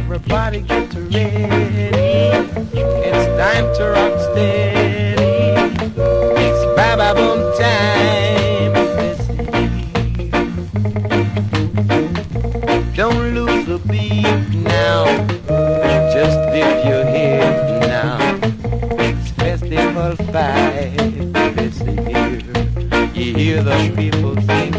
Everybody get ready. It's time to rock steady. It's Baba Boom time. Don't lose the beat now. Just dip your head now. It's Festival 5 this year. You hear the people sing.